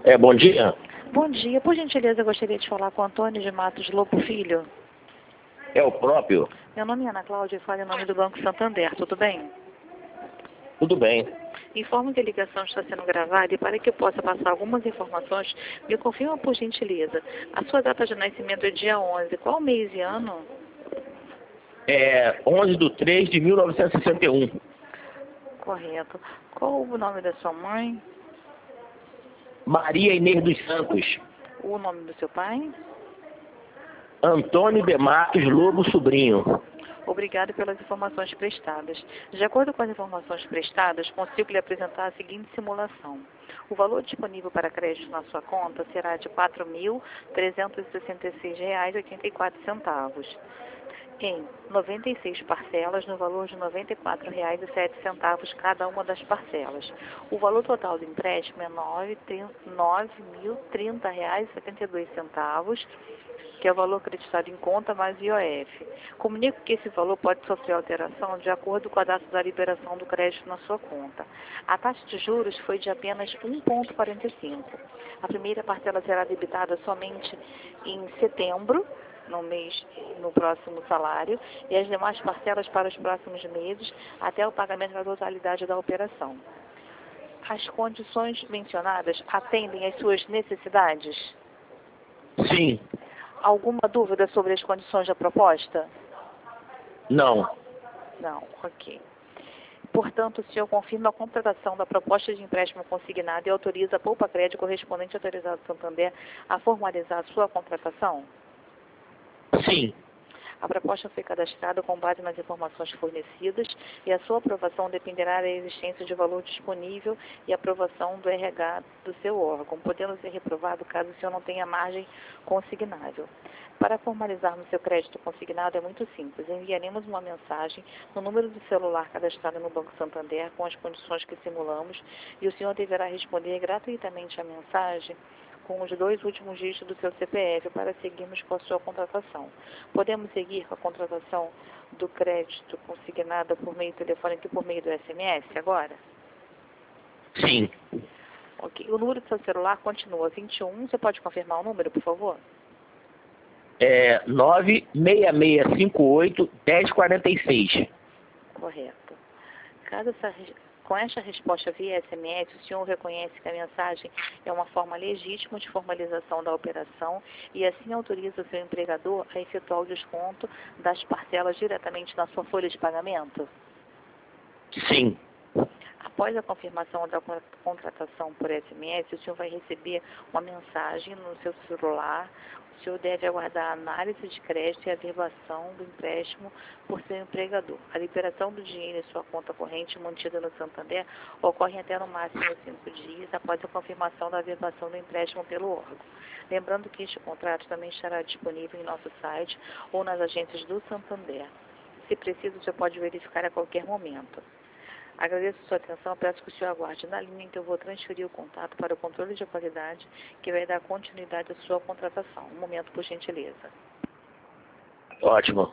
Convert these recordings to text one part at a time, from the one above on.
Bom dia. Bom dia. Por gentileza, eu gostaria de falar com Antônio de Matos Lobo Filho. É o próprio? Meu nome é Ana Cláudia e falo em nome do Banco Santander. Tudo bem? Tudo bem. Informo que a ligação está sendo gravada e para que eu possa passar algumas informações, me confirma por gentileza. A sua data de nascimento é dia 11. Qual mês e ano? 11/3/1961. Correto. Qual o nome da sua mãe? Maria Inês dos Santos. O nome do seu pai? Antônio de Matos Lobo Sobrinho. Obrigado pelas informações prestadas. De acordo com as informações prestadas, consigo lhe apresentar a seguinte simulação. O valor disponível para crédito na sua conta será de R$ 4.366,84, em 96 parcelas, no valor de R$ 94,07 cada uma das parcelas. O valor total do empréstimo é R$ 9.030,72, que é o valor acreditado em conta mais IOF. Comunico que esse valor pode sofrer alteração de acordo com a data da liberação do crédito na sua conta. A taxa de juros foi de apenas 1,45. A primeira parcela será debitada somente em setembro, no próximo salário, e as demais parcelas para os próximos meses, até o pagamento da totalidade da operação. As condições mencionadas atendem às suas necessidades? Sim. Alguma dúvida sobre as condições da proposta? Não. Não, ok. Portanto, o senhor confirma a contratação da proposta de empréstimo consignado e autoriza a Poupa Crédito correspondente autorizado Santander a formalizar a sua contratação? Sim. A proposta foi cadastrada com base nas informações fornecidas e a sua aprovação dependerá da existência de valor disponível e aprovação do RH do seu órgão, podendo ser reprovado caso o senhor não tenha margem consignável. Para formalizarmos seu crédito consignado é muito simples. Enviaremos uma mensagem no número do celular cadastrado no Banco Santander com as condições que simulamos e o senhor deverá responder gratuitamente à mensagem com os 2 últimos dígitos do seu CPF para seguirmos com a sua contratação. Podemos seguir com a contratação do crédito consignado por meio telefônico e por meio do SMS agora? Sim. Ok. O número do seu celular continua 21. Você pode confirmar o número, por favor? 96658-1046. Correto. Com esta resposta via SMS, o senhor reconhece que a mensagem é uma forma legítima de formalização da operação e assim autoriza o seu empregador a efetuar o desconto das parcelas diretamente na sua folha de pagamento? Sim. Após a confirmação da contratação por SMS, o senhor vai receber uma mensagem no seu celular. O senhor deve aguardar a análise de crédito e a averbação do empréstimo por seu empregador. A liberação do dinheiro em sua conta corrente mantida no Santander ocorre até no máximo 5 dias após a confirmação da averbação do empréstimo pelo órgão. Lembrando que este contrato também estará disponível em nosso site ou nas agências do Santander. Se preciso, o senhor pode verificar a qualquer momento. Agradeço a sua atenção, peço que o senhor aguarde na linha em que eu vou transferir o contato para o controle de qualidade, que vai dar continuidade à sua contratação. Um momento, por gentileza. Ótimo.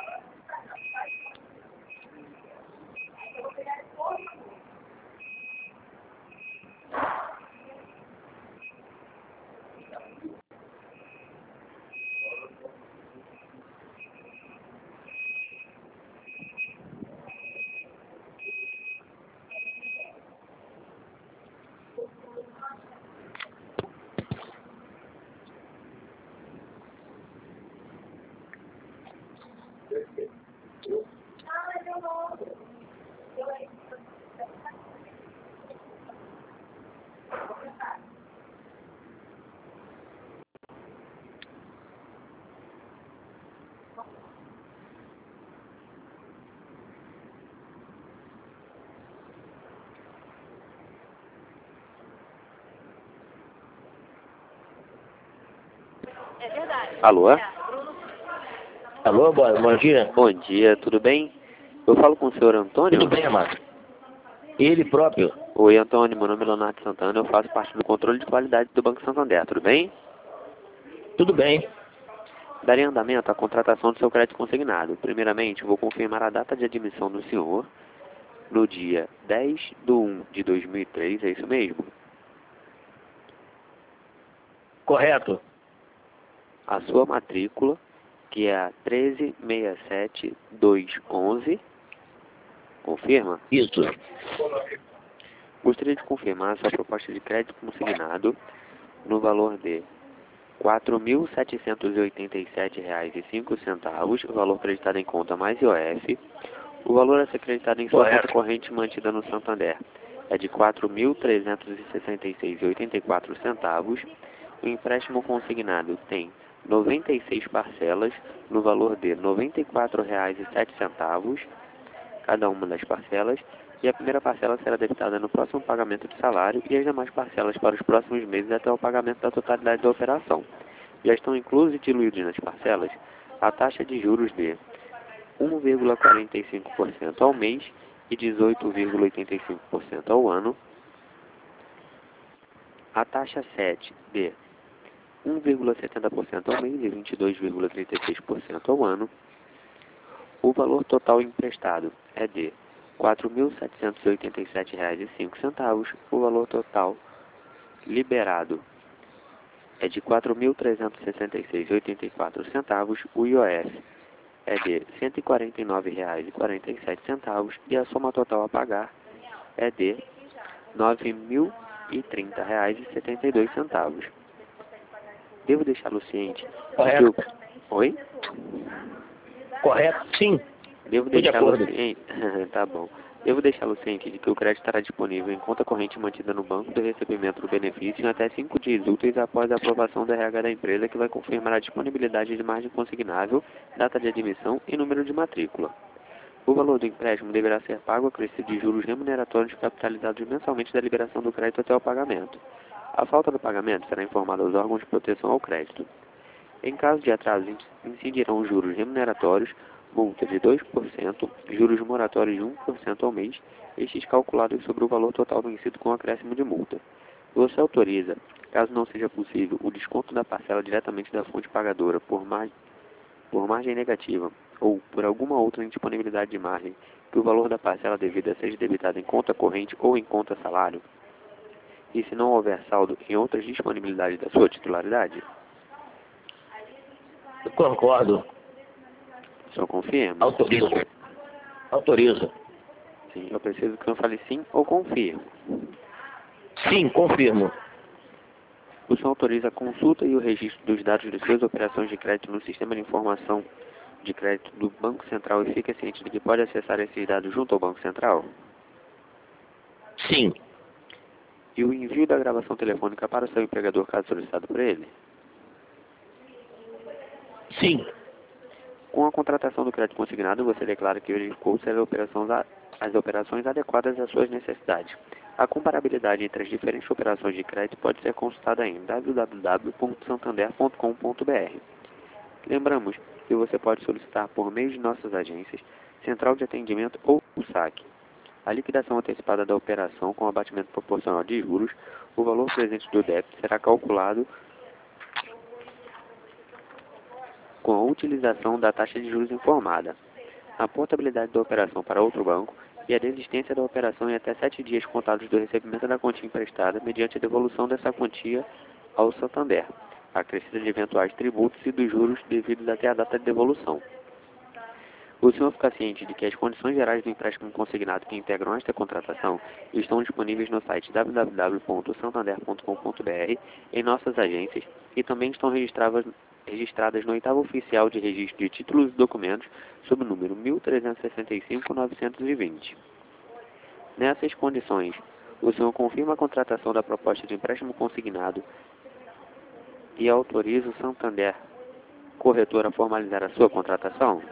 É verdade. Alô? Alô, bom dia. Bom dia, tudo bem? Eu falo com o senhor Antônio? Tudo bem, amado? Ele próprio. Oi, Antônio, meu nome é Leonardo Santana, eu faço parte do controle de qualidade do Banco Santander, tudo bem? Tudo bem. Darei andamento à contratação do seu crédito consignado. Primeiramente, vou confirmar a data de admissão do senhor no dia 10/1/2003, é isso mesmo? Correto. A sua matrícula, que é a 1367211, confirma? Isso. Gostaria de confirmar a sua proposta de crédito consignado no valor de R$ 4.787,05, o valor creditado em conta mais IOF. O valor a ser creditado em sua Correto. conta corrente mantida no Santander é de R$ 4.366,84. O empréstimo consignado tem 96 parcelas no valor de R$ 94,07, cada uma das parcelas, e a primeira parcela será debitada no próximo pagamento de salário e as demais parcelas para os próximos meses até o pagamento da totalidade da operação. Já estão inclusos e diluídos nas parcelas a taxa de juros de 1,45% ao mês e 18,85% ao ano, a taxa 7 de 1,70% ao mês e 22,36% ao ano. O valor total emprestado é de R$ 4.787,05. O valor total liberado é de R$ 4.366,84. O IOF é de R$ 149,47 e a soma total a pagar é de R$ 9.030,72. Devo deixá-lo ciente Correto. que Oi? Correto, sim. Devo Estou de deixá-lo acordo. ciente. Tá bom. Devo deixá-lo ciente de que o crédito estará disponível em conta corrente mantida no banco do recebimento do benefício em até 5 dias úteis após a aprovação da RH da empresa, que vai confirmar a disponibilidade de margem consignável, data de admissão e número de matrícula. O valor do empréstimo deverá ser pago acrescido de juros remuneratórios capitalizados mensalmente da liberação do crédito até o pagamento. A falta do pagamento será informada aos órgãos de proteção ao crédito. Em caso de atraso, incidirão juros remuneratórios, multa de 2%, juros moratórios de 1% ao mês, estes calculados sobre o valor total vencido com acréscimo de multa. Você autoriza, caso não seja possível, o desconto da parcela diretamente da fonte pagadora por margem negativa ou por alguma outra indisponibilidade de margem, que o valor da parcela devida seja debitado em conta corrente ou em conta salário, e se não houver saldo em outras disponibilidades da sua titularidade? Eu concordo. Só confirma? Autorizo. Autorizo. Sim, eu preciso que eu fale sim ou confirmo. Sim, confirmo. O senhor autoriza a consulta e o registro dos dados de suas operações de crédito no sistema de informação de crédito do Banco Central e fica ciente de que pode acessar esses dados junto ao Banco Central? Sim. E o envio da gravação telefônica para o seu empregador caso solicitado por ele? Sim. Com a contratação do crédito consignado, você declara que verificou se as operações adequadas às suas necessidades. A comparabilidade entre as diferentes operações de crédito pode ser consultada em www.santander.com.br. Lembramos que você pode solicitar por meio de nossas agências, central de atendimento ou o saque. A liquidação antecipada da operação com abatimento proporcional de juros, o valor presente do débito será calculado com a utilização da taxa de juros informada, a portabilidade da operação para outro banco e a desistência da operação em até 7 dias contados do recebimento da quantia emprestada mediante a devolução dessa quantia ao Santander, acrescida de eventuais tributos e dos juros devidos até a data de devolução. O senhor fica ciente de que as condições gerais do empréstimo consignado que integram esta contratação estão disponíveis no site www.santander.com.br, em nossas agências, e também estão registradas no oitavo oficial de registro de títulos e documentos, sob o número 1365-920. Nessas condições, o senhor confirma a contratação da proposta de empréstimo consignado e autoriza o Santander corretor a formalizar a sua contratação?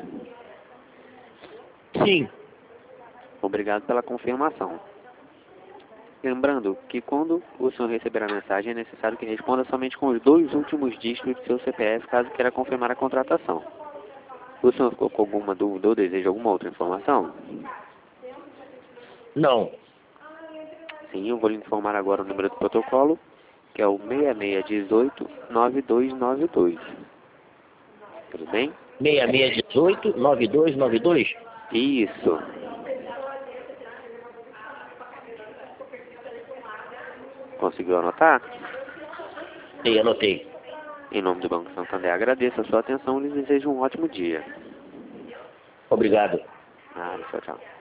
Sim. Obrigado pela confirmação. Lembrando que quando o senhor receber a mensagem, é necessário que responda somente com os 2 últimos dígitos do seu CPF, caso queira confirmar a contratação. O senhor ficou com alguma dúvida ou deseja alguma outra informação? Não. Sim, eu vou lhe informar agora o número do protocolo, que é o 6618-9292. Tudo bem? 6618-9292? Isso. Conseguiu anotar? Sim, anotei. Em nome do Banco Santander, agradeço a sua atenção e lhes desejo um ótimo dia. Obrigado. Tchau, tchau.